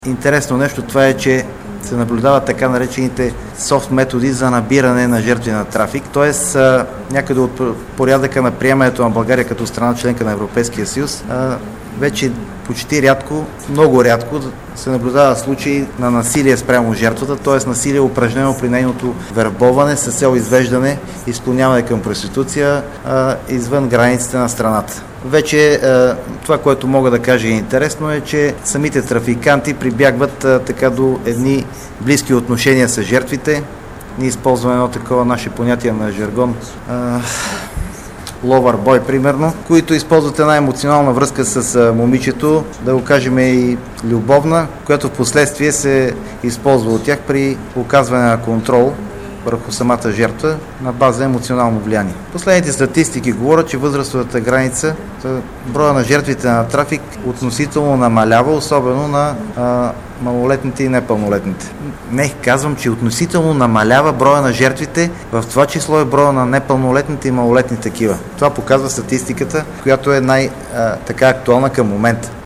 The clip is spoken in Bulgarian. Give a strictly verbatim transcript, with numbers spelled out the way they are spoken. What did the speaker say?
Интересно нещо това е, че се наблюдават така наречените софт методи за набиране на жертви на трафик, т.е. някъде от порядъка на приемането на България като страна членка на Европейския съюз, вече почти рядко, много рядко се наблюдава случаи на насилие спрямо жертвата, т.е. насилие упражнено при нейното вербоване с цел извеждане и склоняване към проституция а, извън границите на страната. Вече а, това, което мога да кажа е интересно е, че самите трафиканти прибягват а, така до едни близки отношения с жертвите. Ние използваме едно такова наше понятие на жаргон. А, ловър бой, примерно, които използват една емоционална връзка с а, момичето, да го кажем и любовна, която в последствие се използва от тях при оказване на контрол върху самата жертва на база емоционално влияние. Последните статистики говорят, че възрастовата граница, броя на жертвите на трафик относително намалява, особено на а, малолетните и непълнолетните. Не, казвам, че относително намалява броя на жертвите, в това число е броя на непълнолетните и малолетни такива. Това показва статистиката, която е най-така актуална към момента.